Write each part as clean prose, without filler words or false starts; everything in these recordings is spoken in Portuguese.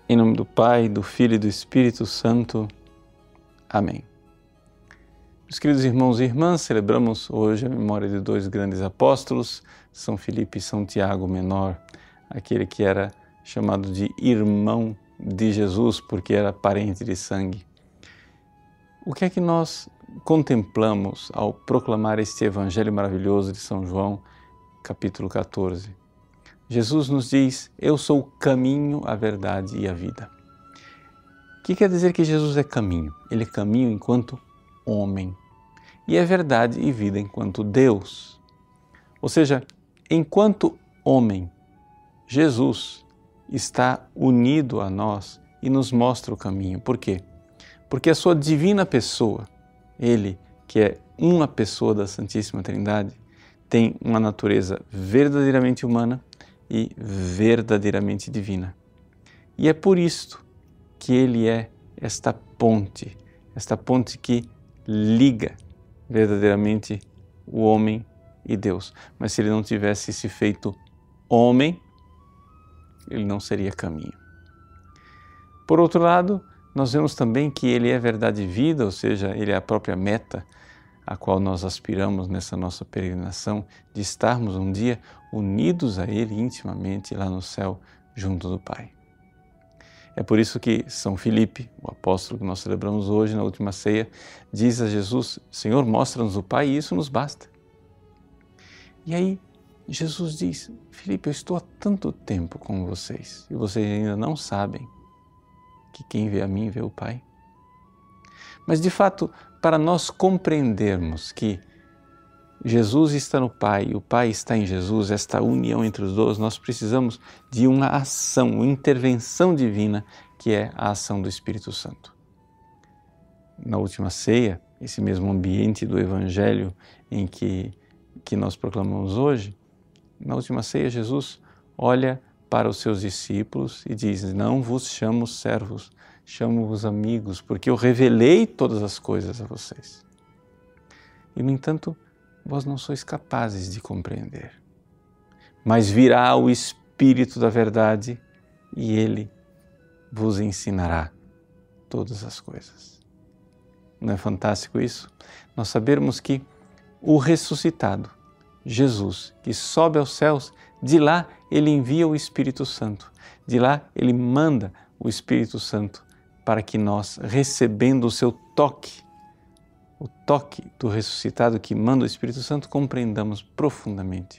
Em nome do Pai, do Filho e do Espírito Santo. Amém. Meus queridos irmãos e irmãs, celebramos hoje a memória de dois grandes apóstolos, São Filipe e São Tiago Menor, aquele que era chamado de irmão de Jesus, porque era parente de sangue. O que é que nós contemplamos ao proclamar este Evangelho maravilhoso de São João, capítulo 14? Jesus nos diz: eu sou o caminho, a verdade e a vida. O que quer dizer que Jesus é caminho? Ele é caminho enquanto homem e é verdade e vida enquanto Deus. Ou seja, enquanto homem, Jesus está unido a nós e nos mostra o caminho. Por quê? Porque a sua divina pessoa, Ele, que é uma pessoa da Santíssima Trindade, tem uma natureza verdadeiramente humana e verdadeiramente divina. E é por isto que Ele é esta ponte que liga verdadeiramente o homem e Deus. Mas se Ele não tivesse se feito homem, Ele não seria caminho. Por outro lado, nós vemos também que Ele é verdade e vida, ou seja, Ele é a própria meta a qual nós aspiramos nessa nossa peregrinação, de estarmos um dia unidos a Ele intimamente lá no céu, junto do Pai. É por isso que São Filipe, o apóstolo que nós celebramos hoje na última ceia, diz a Jesus: Senhor, mostra-nos o Pai e isso nos basta. E aí Jesus diz: Filipe, eu estou há tanto tempo com vocês e vocês ainda não sabem que quem vê a mim vê o Pai. Mas de fato, para nós compreendermos que Jesus está no Pai e o Pai está em Jesus, esta união entre os dois, nós precisamos de uma ação, uma intervenção divina, que é a ação do Espírito Santo. Na última ceia, esse mesmo ambiente do Evangelho em que nós proclamamos hoje, na última ceia Jesus olha para os seus discípulos e diz: não vos chamo servos, chamo-vos amigos, porque eu revelei todas as coisas a vocês. E, no entanto, vós não sois capazes de compreender. Mas virá o Espírito da verdade e Ele vos ensinará todas as coisas. Não é fantástico isso? Nós sabermos que o ressuscitado, Jesus, que sobe aos céus, de lá Ele envia o Espírito Santo, de lá Ele manda o Espírito Santo para que nós, recebendo o seu toque, o toque do ressuscitado que manda o Espírito Santo, compreendamos profundamente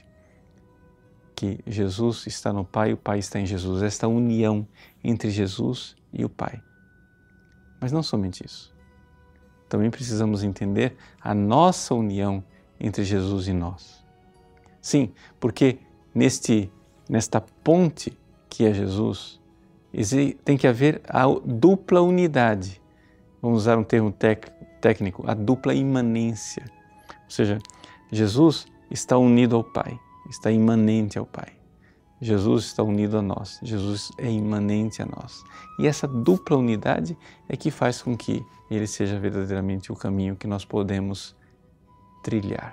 que Jesus está no Pai e o Pai está em Jesus, esta união entre Jesus e o Pai. Mas não somente isso. Também precisamos entender a nossa união entre Jesus e nós. Sim, porque nesta ponte que é Jesus, tem que haver a dupla unidade. Vamos usar um termo técnico, a dupla imanência. Ou seja, Jesus está unido ao Pai, está imanente ao Pai. Jesus está unido a nós, Jesus é imanente a nós. E essa dupla unidade é que faz com que Ele seja verdadeiramente o caminho que nós podemos trilhar.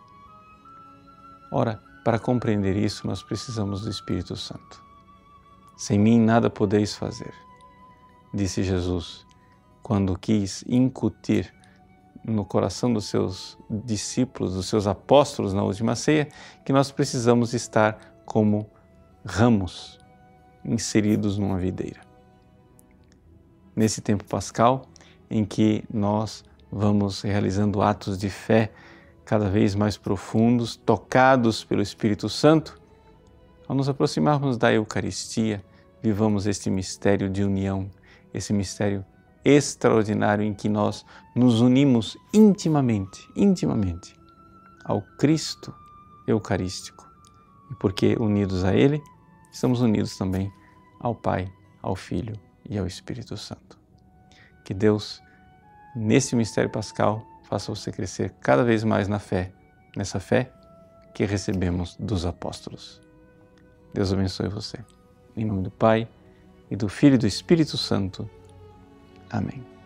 Ora, para compreender isso, nós precisamos do Espírito Santo. Sem mim nada podeis fazer, disse Jesus, quando quis incutir no coração dos seus discípulos, dos seus apóstolos na última ceia, que nós precisamos estar como ramos inseridos numa videira. Nesse tempo pascal, em que nós vamos realizando atos de fé cada vez mais profundos, tocados pelo Espírito Santo, ao nos aproximarmos da Eucaristia, vivamos este mistério de união, esse mistério extraordinário em que nós nos unimos intimamente ao Cristo Eucarístico. E porque unidos a Ele, estamos unidos também ao Pai, ao Filho e ao Espírito Santo. Que Deus, nesse mistério pascal, faça você crescer cada vez mais na fé, nessa fé que recebemos dos apóstolos. Deus abençoe você. Em nome do Pai, e do Filho e do Espírito Santo. Amém.